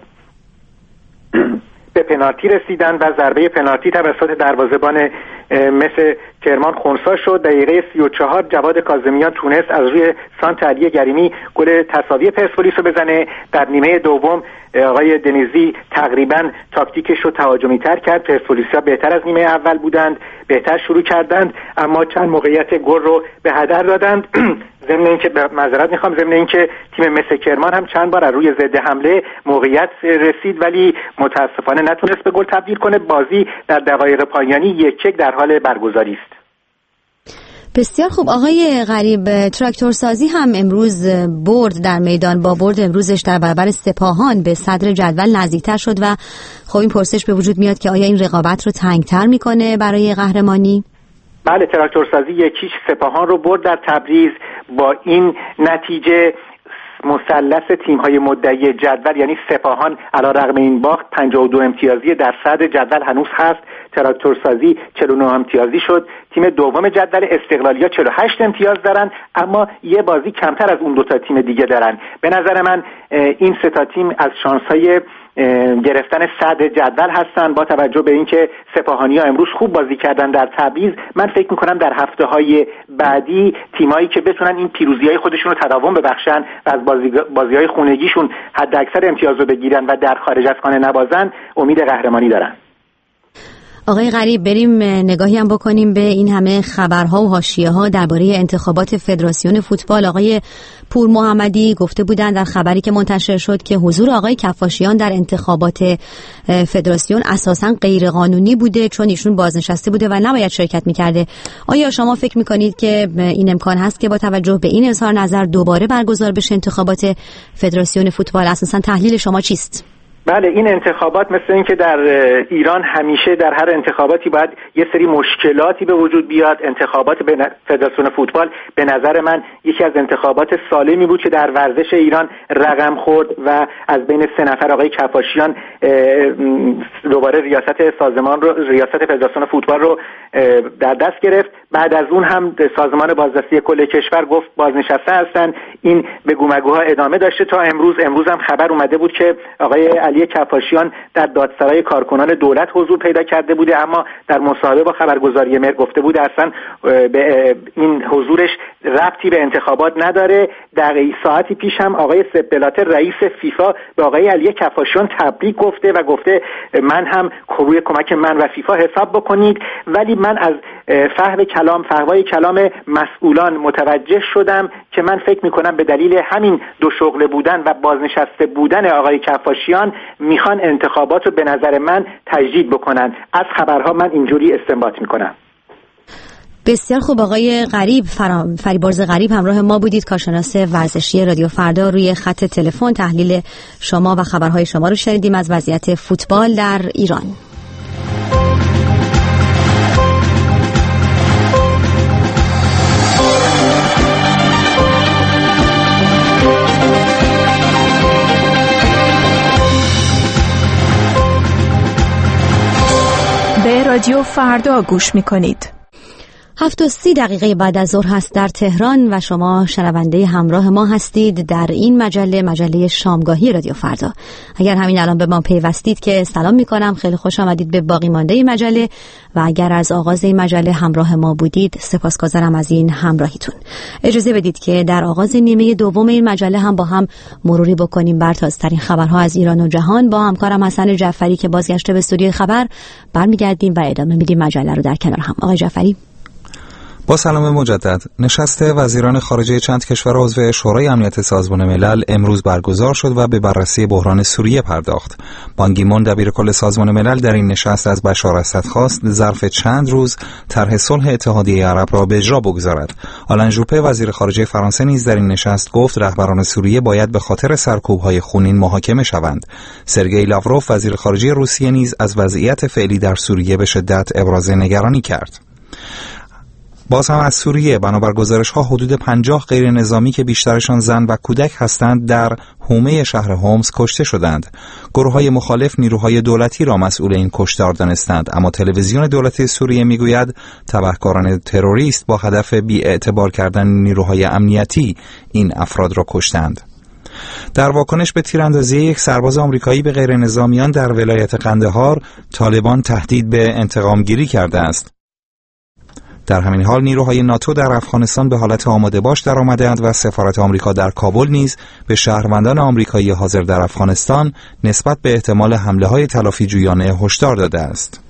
به پنالتی رسیدن و ضربه پنالتی توسط دروازه‌بان مس کرمان خنثی شد. دقیقه 34 جواد کاظمیان تونست از روی سانت علی گریمی گل تساوی پرسپولیس رو بزنه. در نیمه دوم آقای دنیزی تقریبا تاکتیکش رو تهاجمی تر کرد. پرسپولیسیا بهتر از نیمه اول بودند، بهتر شروع کردند، اما چند موقعیت گل رو به هدر دادند. ضمن اینکه تیم مس کرمان هم چند بار از روی ضد حمله موقعیت رسید ولی متاسفانه نتونست به گل تبدیل کنه. بازی در دقایق پایانی 1-1 در حال برگزاری است. بسیار خوب. آقای غریب، تراکتور سازی هم امروز برد در میدان، با برد امروزش در برابر سپاهان به صدر جدول نزدیکتر شد و خب این پرسش به وجود میاد که آیا این رقابت رو تنگتر میکنه برای قهرمانی؟ بله، تراکتور سازی 1-0 سپاهان رو برد در تبریز. با این نتیجه مثلث تیم‌های مدعی جدول یعنی سپاهان علیرغم این باخت 52 امتیازی در صدر جدول هنوز هست. تراکتور سازی 49 امتیازی شد. تیم دوم جدول استقلالیا 48 امتیاز دارن، اما یه بازی کمتر از اون دو تا تیم دیگه دارن. به نظر من این سه تا تیم از شانس‌های گرفتن صدر جدول هستن. با توجه به اینکه سپاهانی‌ها امروز خوب بازی کردن در تبریز، من فکر می‌کنم در هفته‌های بعدی تیمایی که بتونن این پیروزی‌های خودشون رو تداوم ببخشن و از بازی‌های خونگیشون حداکثر امتیاز رو بگیرن و در خارج از خانه نبازن، امید قهرمانی دارن. آقای غریب، بریم نگاهی هم بکنیم به این همه خبرها و حاشیه‌ها درباره انتخابات فدراسیون فوتبال. آقای پور محمدی گفته بودند در خبری که منتشر شد که حضور آقای کفاشیان در انتخابات فدراسیون اساساً غیر قانونی بوده چون ایشون بازنشسته بوده و نباید شرکت می‌کرده. آیا شما فکر می‌کنید که این امکان هست که با توجه به این اظهار نظر دوباره برگزار بشه انتخابات فدراسیون فوتبال؟ اساساً تحلیل شما چیست؟ بله، این انتخابات مثل این که در ایران همیشه در هر انتخاباتی باید یه سری مشکلاتی به وجود بیاد. انتخابات فدراسیون فوتبال به نظر من یکی از انتخابات سالمی بود که در ورزش ایران رقم خورد و از بین 3 نفر آقای کفاشیان دوباره ریاست فدراسیون فوتبال رو در دست گرفت. بعد از اون هم سازمان بازرسی کل کشور گفت بازنشسته هستن. این بگو مگوها ادامه داشته تا امروز هم خبر اومده بود که آقای علی کفاشیان در دادسرای کارکنان دولت حضور پیدا کرده بوده، اما در مصاحبه با خبرگزاری مر گفته بود اصلا به این حضورش ربطی به انتخابات نداره. دقیقه ساعتی پیش هم آقای سپ بلاتر رئیس فیفا به آقای علی کفاشیان تبریک گفته و گفته من هم روی کمک من و فیفا حساب بکنید. ولی من از فهوای کلام مسئولان متوجه شدم که من فکر میکنم به دلیل همین دو شغله بودن و بازنشسته بودن آقای کفاشیان میخوان انتخابات رو به نظر من تجدید بکنن. از خبرها من اینجوری استنباط میکنم. بسیار خوب. آقای غریب، فریبرز غریب همراه ما بودید، کارشناس ورزشی رادیو فردا. روی خط تلفن تحلیل شما و خبرهای شما رو شنیدیم از وضعیت فوتبال در ایران. به رادیو فردا گوش می‌کنید. 7:30 بعد از ظهر هست در تهران و شما شنونده همراه ما هستید در این مجله شامگاهی رادیو فردا. اگر همین الان به ما پیوستید که سلام میکنم، خیلی خوش آمدید به باقی مانده مجله و اگر از آغاز این مجله همراه ما بودید سپاسگزارم از این همراهیتون. اجازه بدید که در آغاز نیمه دوم این مجله هم با هم مروری بکنیم بر تازه‌ترین خبرها از ایران و جهان. با همکارم حسن جعفری که بازگشته به استودیوی خبر برمیگردیم و ادامه میدیم مجله رو در کنار هم. آقای جعفری، با سلام مجدد. نشست وزیران خارجه چند کشور عضو شورای امنیت سازمان ملل امروز برگزار شد و به بررسی بحران سوریه پرداخت. بان کی مون دبیرکل سازمان ملل در این نشست از بشار اسد خواست ظرف چند روز طرح صلح اتحادیه عرب را به اجرا بگذارد. آلن ژوپه وزیر خارجه فرانسه نیز در این نشست گفت رهبران سوریه باید به خاطر سرکوب‌های خونین محاکمه شوند. سرگئی لاوروف وزیر خارجه روسیه نیز از وضعیت فعلی در سوریه به شدت ابراز نگرانی کرد. باز هم از سوریه، بنابر گزارش‌ها حدود 50 غیر نظامی که بیشترشان زن و کودک هستند در حومه شهر هومس کشته شدند. گروه‌های مخالف نیروهای دولتی را مسئول این کشتار دانستند، اما تلویزیون دولتی سوریه میگوید تبهکاران تروریست با هدف بی‌اعتبار کردن نیروهای امنیتی این افراد را کشتند. در واکنش به تیراندازی یک سرباز آمریکایی به غیر نظامیان در ولایت قندهار، طالبان تهدید به انتقام گیری کرده است. در همین حال نیروهای ناتو در افغانستان به حالت آماده باش درآمده‌اند و سفارت آمریکا در کابل نیز به شهروندان آمریکایی حاضر در افغانستان نسبت به احتمال حمله‌های تلافی‌جویانه هشدار داده است.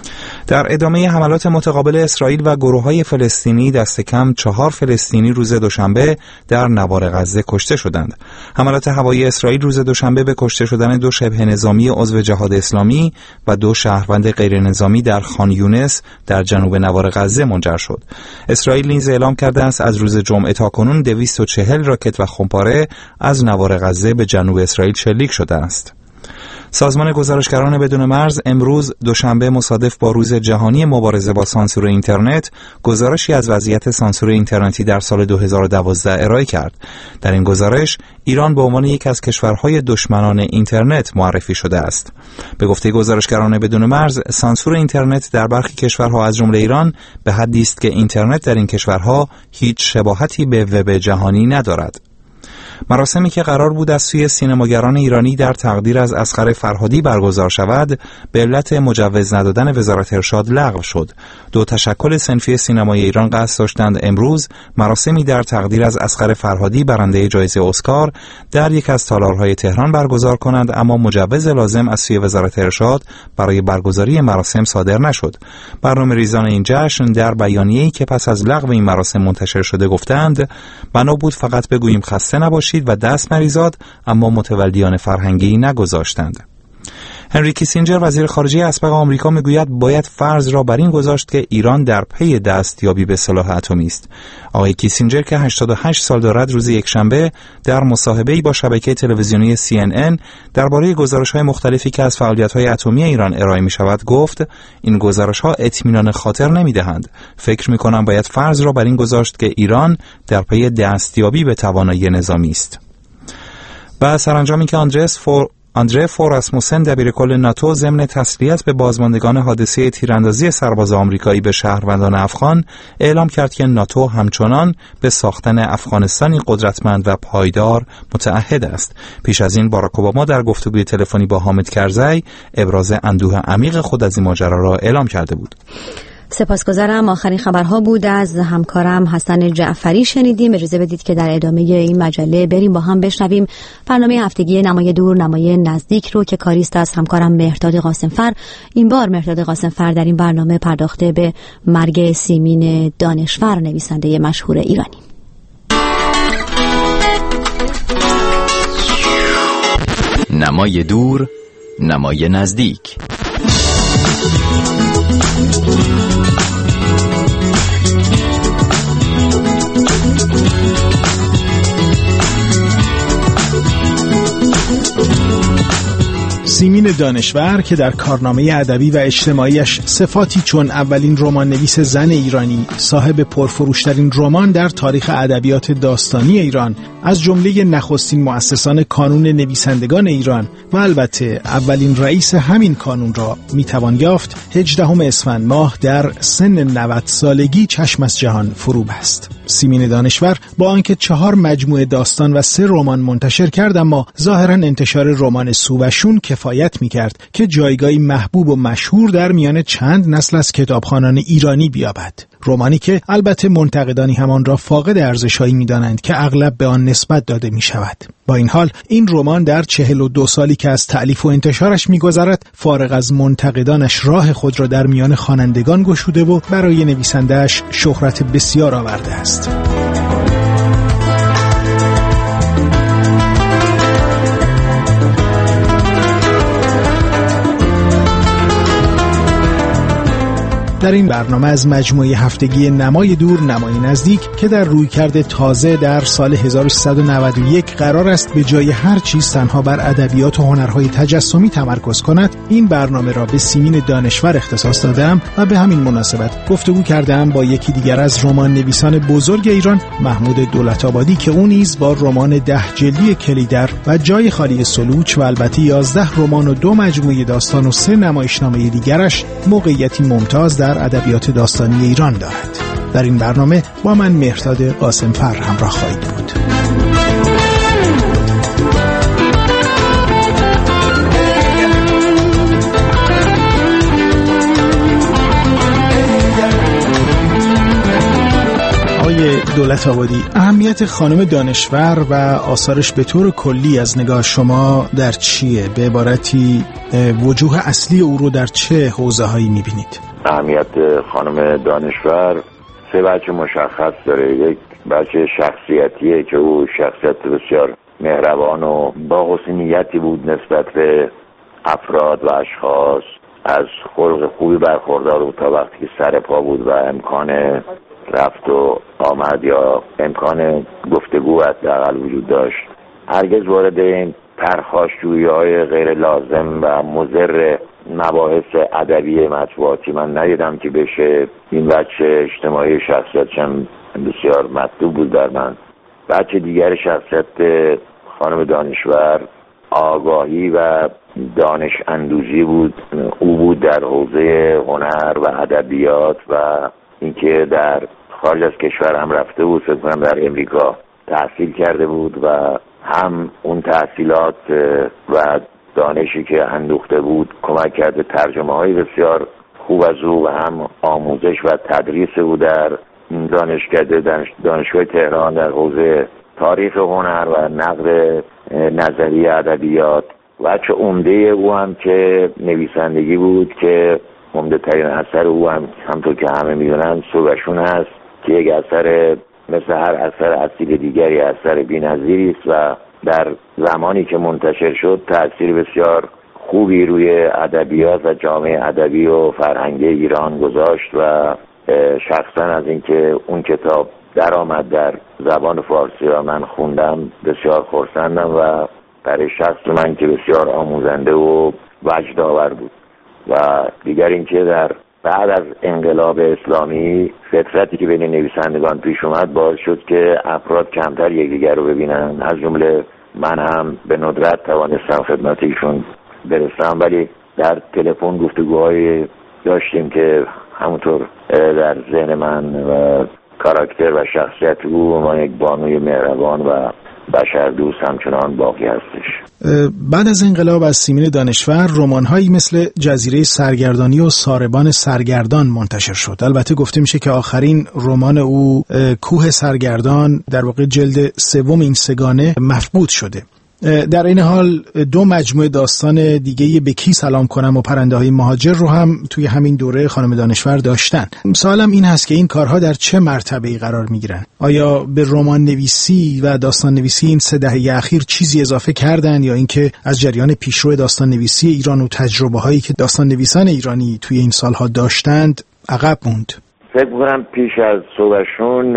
در ادامه حملات متقابل اسرائیل و گروه‌های فلسطینی دست کم 4 فلسطینی روز دوشنبه در نوار غزه کشته شدند. حملات هوایی اسرائیل روز دوشنبه به کشته شدن 2 شبه نظامی عضو جهاد اسلامی و 2 شهروند غیر نظامی در خان یونس در جنوب نوار غزه منجر شد. اسرائیل نیز اعلام کرده است از روز جمعه تا کنون 240 راکت و خمپاره از نوار غزه به جنوب اسرائیل شلیک شده است. سازمان گزارشگران بدون مرز امروز دوشنبه مصادف با روز جهانی مبارزه با سانسور اینترنت گزارشی از وضعیت سانسور اینترنتی در سال 2012 ارائه کرد. در این گزارش ایران به عنوان یک از کشورهای دشمنان اینترنت معرفی شده است. به گفته گزارشگران بدون مرز، سانسور اینترنت در برخی کشورها از جمله ایران به حدی است که اینترنت در این کشورها هیچ شباهتی به وب جهانی ندارد. مراسمی که قرار بود از سوی سینماگران ایرانی در تقدیر از اصغر فرهادی برگزار شود، به علت مجوز ندادن وزارت ارشاد لغو شد. 2 تشکل صنفی سینمای ایران قصد داشتند امروز مراسمی در تقدیر از اصغر فرهادی برنده جایزه اسکار در یک از تالارهای تهران برگزار کنند، اما مجوز لازم از سوی وزارت ارشاد برای برگزاری مراسم صادر نشد. برنامه‌ریزان این جشن در بیانیه‌ای که پس از لغو این مراسم منتشر شده گفتند بنا بود فقط بگوییم خسته نباشید و دست مریزاد، اما متولیان فرهنگی نگذاشتند. هنری کیسینجر وزیر خارجه اسبق آمریکا میگوید باید فرض را بر این گذاشت که ایران در پی دستیابی به سلاح اتمی است. آقای کیسینجر که 88 سال دارد روز یکشنبه در مصاحبه‌ای با شبکه تلویزیونی CNN درباره گزارش‌های مختلفی که از فعالیت‌های اتمی ایران ارائه می‌شود گفت این گزارش‌ها اطمینان خاطر نمی‌دهند. فکر می‌کنم باید فرض را بر این گذاشت که ایران در پی دستیابی به توانایی نظامی است. و سرانجامی که آندره فوراسموسن دبیرکل ناتو ضمن تسلیت به بازماندگان حادثه تیراندازی سرباز آمریکایی به شهروندان افغان اعلام کرد که ناتو همچنان به ساختن افغانستانی قدرتمند و پایدار متعهد است. پیش از این باراک اوباما در گفتگوی تلفنی با حامد کرزی ابراز اندوه عمیق خود از این ماجرا را اعلام کرده بود. سپاسگزارم. آخرین خبرها بود از همکارم حسن جعفری شنیدیم. اجازه بدید که در ادامه این مجله بریم با هم بشنویم برنامه هفتگی نمای دور نمای نزدیک رو که کاریست از همکارم مهرداد قاسمفر. این بار مهرداد قاسمفر در این برنامه پرداخته به مرگ سیمین دانشور، نویسنده مشهور ایرانی. نمای دور نمای نزدیک. سیمین دانشور که در کارنامه ادبی و اجتماعیش صفاتی چون اولین رمان نویس زن ایرانی، صاحب پرفروشترین رمان در تاریخ ادبیات داستانی ایران، از جمله نخستین مؤسسان کانون نویسندگان ایران و البته اولین رئیس همین کانون را میتوان یافت 18 اسفند ماه در سن 90 سالگی چشم از جهان فرو بست. سیمین دانشور با آنکه 4 مجموعه داستان و 3 رمان منتشر کرد، اما ظاهرا انتشار رمان سووشون کفایت میکرد که جایگاهی محبوب و مشهور در میان چند نسل از کتابخوانان ایرانی بیابد. رمانی که البته منتقدانی همان را فاقد ارزش‌هایی می‌دانند که اغلب به آن نسبت داده می‌شود. با این حال این رمان در 42 سالی که از تألیف و انتشارش می‌گذرد، فارغ از منتقدانش راه خود را در میان خوانندگان گشوده و برای نویسنده‌اش شهرت بسیار آورده است. در این برنامه از مجموعه هفتگی نمای دور نمای نزدیک که در رویکرد تازه در سال 1391 قرار است به جای هر چیز تنها بر ادبیات و هنرهای تجسمی تمرکز کند، این برنامه را به سیمین دانشور اختصاص دادم و به همین مناسبت گفتگو کردم با یکی دیگر از رمان نویسان بزرگ ایران، محمود دولت‌آبادی، که اون نیز با رمان 10 جلدی کلیدر و جای خالی سلوچ و البته 11 رمان و 2 مجموعه داستان و 3 نمایشنامه دیگرش موقعیتی ممتاز در ادبیات داستانی ایران دارد. در این برنامه با من مهرداد قاسمفر همراه خواهید بود. آقای دولت‌آبادی، اهمیت خانم دانشور و آثارش به طور کلی از نگاه شما در چیه؟ به عبارتی وجوه اصلی او رو در چه حوزه‌هایی می‌بینید؟ اهمیت خانم دانشور 3 بچه مشخص داره. یک بچه شخصیتیه که او شخصیت بسیار مهربان و با حسن نیتی بود نسبت به افراد و اشخاص، از خلق خوبی برخوردار بود تا وقتی که سر پا بود و امکان رفت و آمد یا امکان گفتگو حداقل وجود داشت. هرگز وارد این پرخاشجویی‌های غیر لازم و مضر مباحث ادبی مطبوعاتی من ندیدم که بشه. این بچه اجتماعی شخصیتشم بسیار مطلوب بود در من. بچه دیگر شخصیت خانم دانشور آگاهی و دانش اندوزی بود. او بود در حوزه هنر و ادبیات و اینکه در خارج از کشور هم رفته بود، فکر کنم در امریکا تحصیل کرده بود و هم اون تحصیلات و دانشی که اندوخته بود کمک کرده ترجمه های بسیار خوب از او و هم آموزش و تدریس او در دانشگاه تهران در حوزه تاریخ هنر و نقد نظری ادبیات. و چه عمده او هم که نویسندگی بود که عمده ترین اثر او هم همطور که همه میدونن سووشون هست که یک اثر مثل هر اثر اصیل دیگری اثر بی‌نظیری است و در زمانی که منتشر شد تأثیر بسیار خوبی روی ادبیات و جامعه ادبی و فرهنگی ایران گذاشت و شخصا از اینکه اون کتاب درآمد در زبان فارسی و من خوندم بسیار خرسندم و برای شخص من که بسیار آموزنده و وجدآور بود. و دیگر اینکه در بعد از انقلاب اسلامی فطرتی که بین نویسندگان پیش اومد باعث شد که افراد کمتر یکدیگر رو ببینن، از جمله من هم به ندرت توانستم خدمت ایشون برسم، ولی در تلفن گفتگوهای داشتیم که همونطور در ذهن من و کاراکتر و شخصیت او ما یک بانوی مهربان و بشردوست همچنان باقی هستش. بعد از انقلاب از سیمین دانشور رمان‌هایی مثل جزیره سرگردانی و ساربان سرگردان منتشر شد. البته گفته میشه که آخرین رمان او کوه سرگردان در واقع جلد سوم این سگانه مفقود شده. در این حال دو مجموعه داستان دیگه به کی سلام کنم و پرنده های مهاجر رو هم توی همین دوره خانم دانشور داشتن. سوالم این هست که این کارها در چه مرتبه‌ای قرار میگیرن؟ آیا به رمان نویسی و داستان نویسی این 3 دهه اخیر چیزی اضافه کردن یا اینکه از جریان پیشرو داستان نویسی ایران و تجربه هایی که داستان نویسان ایرانی توی این سالها داشتند عقب موند؟ فکر می‌کنم پیش از صبحشون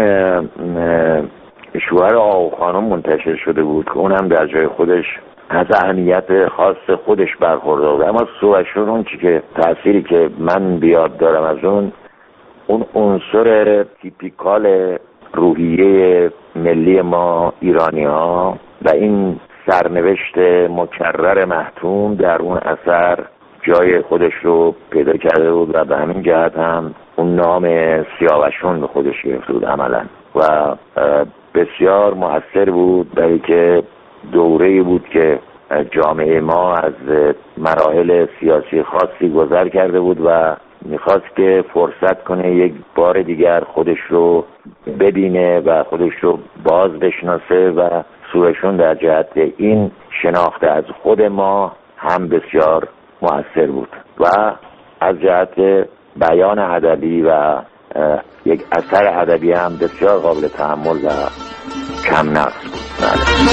شوهر آقا خانم منتشر شده بود که اونم در جای خودش از اهمیت خاص خودش برخوردار بود، اما صبحشون اون چی که تأثیری که من بیاد دارم از اون عنصر تیپیکال روحیه ملی ما ایرانی ها و این سرنوشت مکرر محتوم در اون اثر جای خودش رو پیدا کرده بود و به همین جهت هم اون نام سیاوشون به خودش گرفته بود عملا و بسیار مؤثر بود، برای که دوره‌ای بود که جامعه ما از مراحل سیاسی خاصی گذر کرده بود و میخواست که فرصت کنه یک بار دیگر خودش رو ببینه و خودش رو باز بشناسه و سوشون در جهت این شناخته از خود ما هم بسیار مؤثر بود و از جهت بیان ادبی و یک اثر ادبی هم بسیار قابل تحمل و کم نقص بود.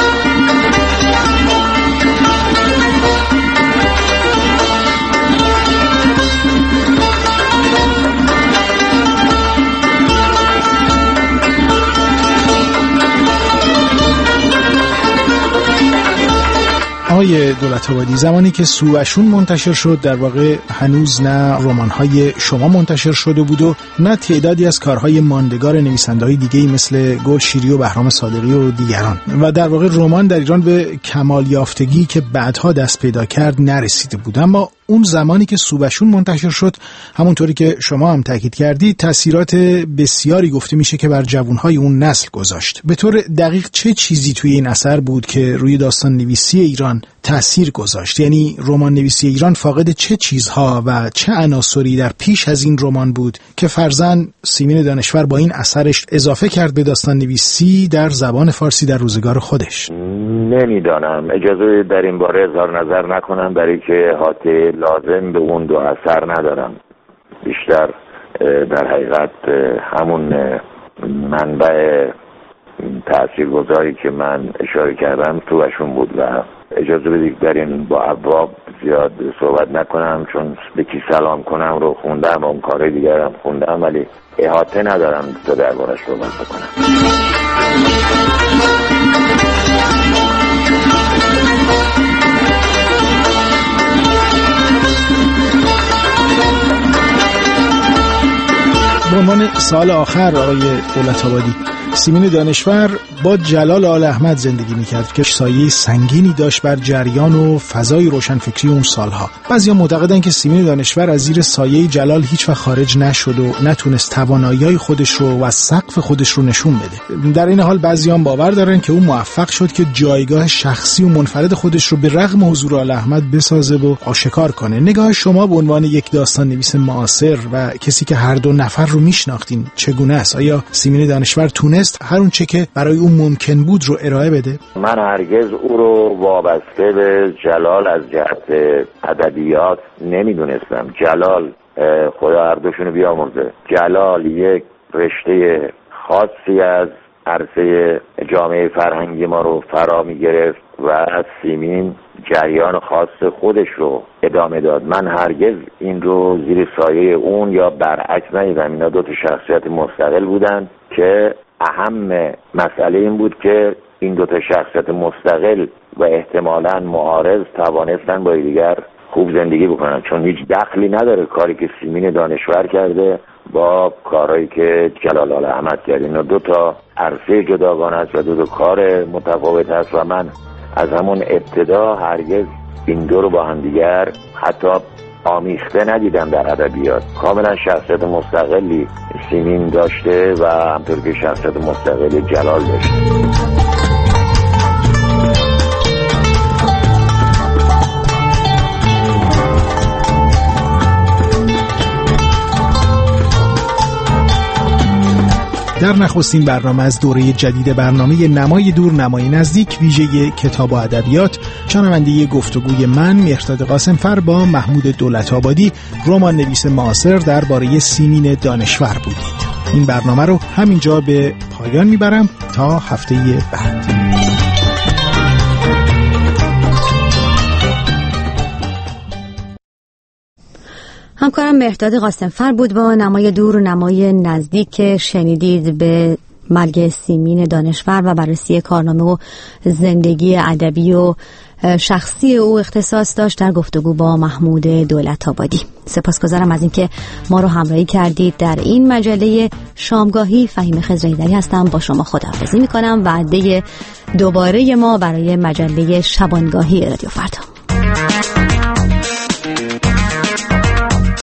آقای دولت‌آبادی، زمانی که سواشون منتشر شد در واقع هنوز نه رمان‌های شما منتشر شده بود و نه تعدادی از کارهای ماندگار نویسنده‌های دیگه‌ای مثل گل شیری و بهرام صادقی و دیگران و در واقع رمان در ایران به کمال یافتگی که بعدها دست پیدا کرد نرسیده بود. اما اون زمانی که سوبشون منتشر شد، همونطوری که شما هم تاکید کردید، تاثیرات بسیاری گفته میشه که بر جوانهای اون نسل گذاشت. به طور دقیق چه چیزی توی این اثر بود که روی داستان نویسی ایران تاثیر گذاشت؟ یعنی رمان نویسی ایران فاقد چه چیزها و چه عناصری در پیش از این رمان بود که فرضاً سیمین دانشور با این اثرش اضافه کرد به داستان نویسی در زبان فارسی در روزگار خودش؟ نمیدانم، اجازه در این باره اظهار نظر نکنم، برای که احاطه لازم به اون دو اثر ندارم. بیشتر در حقیقت همون منبع تاثیرگذاری که من اشاره کردم توشون بود و اجازه بدید در این با ابواب زیاد صحبت نکنم، چون به کی سلام کنم رو خوندم و اون کار دیگر هم خوندم، ولی احاطه ندارم تا دربارش صحبت بکنم. به عنوان سال آخر آقای دولت‌آبادی، سیمین دانشور با جلال آل احمد زندگی میکرد که سایه سنگینی داشت بر جریان و فضای روشنفکری اون سالها. بعضیا معتقدن که سیمین دانشور از زیر سایه جلال هیچ وقت خارج نشد و نتونست توانایی‌های خودش رو و سقف خودش رو نشون بده. در این حال بعضیا هم باور دارن که اون موفق شد که جایگاه شخصی و منفرد خودش رو به رغم حضور آل احمد بسازه و آشکار کنه. نگاه شما به عنوان یک داستان نویس معاصر و کسی که هر دو نفر رو میشناختین چگونه است؟ آیا سیمین دانشور تونست هر اون چه که برای اون ممکن بود رو ارائه بده؟ من هرگز او رو وابسته به جلال از جهت ادبیات نمیدونستم. جلال، خدا هر دوشونو بیامرزه، جلال یک رشته خاصی از عرصه جامعه فرهنگی ما رو فرا می گرفت و از سیمین جریان خاص خودش رو ادامه داد. من هرگز این رو زیر سایه اون یا برعکس ندیدم. اینا دو تا شخصیت مستقل بودن که اهم مسئله این بود که این دو تا شخصیت مستقل و احتمالاً معارض توانستن با دیگر خوب زندگی بکنن، چون هیچ دخلی نداره کاری که سیمین دانشور کرده با کارهایی که جلال آل احمد کرد. اینا دو تا عرصه جداگانه است و دو تا کار متفاوت است و من از همون ابتدا هرگز این دو رو با هم دیگر حتی آمیخته ندیدم در ادبیات. کاملا شخصیت مستقلی سیمین داشته و همطور که شخصیت مستقلی جلال داشته. در نخستین برنامه از دوره جدید برنامه نمای دور نمای نزدیک ویژه کتاب و ادبیات، شنونده گفتگوی من مهرداد قاسمفر با محمود دولت‌آبادی، رمان نویس معاصر درباره سیمین دانشور بودید. این برنامه رو همینجا به پایان میبرم تا هفته بعد. همکارم مهرداد قاسمفر بود با نمای دور و نمای نزدیک که شنیدید به مرگ سیمین دانشور و بررسی کارنامه و زندگی ادبی و شخصی او اختصاص داشت در گفتگو با محمود دولت‌آبادی. سپاسگزارم از اینکه ما رو همراهی کردید در این مجله شامگاهی. فهیم خضره‌ایدری هستم، با شما خداحافظی می‌کنم. وعده دوباره ما برای مجله شبانگاهی رادیو فردا.